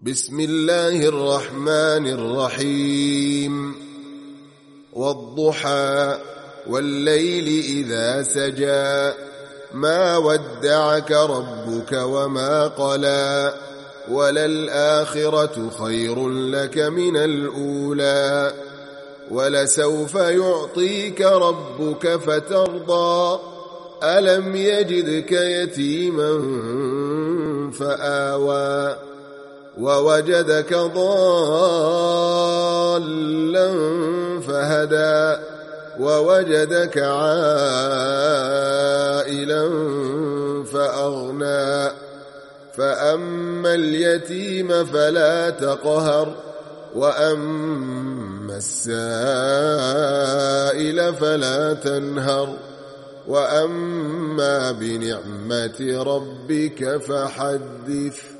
بسم الله الرحمن الرحيم والضحى والليل إذا سجى ما ودعك ربك وما قلى وللآخرة خير لك من الأولى ولسوف يعطيك ربك فترضى ألم يجدك يتيما فآوى ووجدك ضالا فهدى ووجدك عائلا فأغنى فأما اليتيم فلا تقهر وأما السائل فلا تنهر وأما بنعمة ربك فحدث.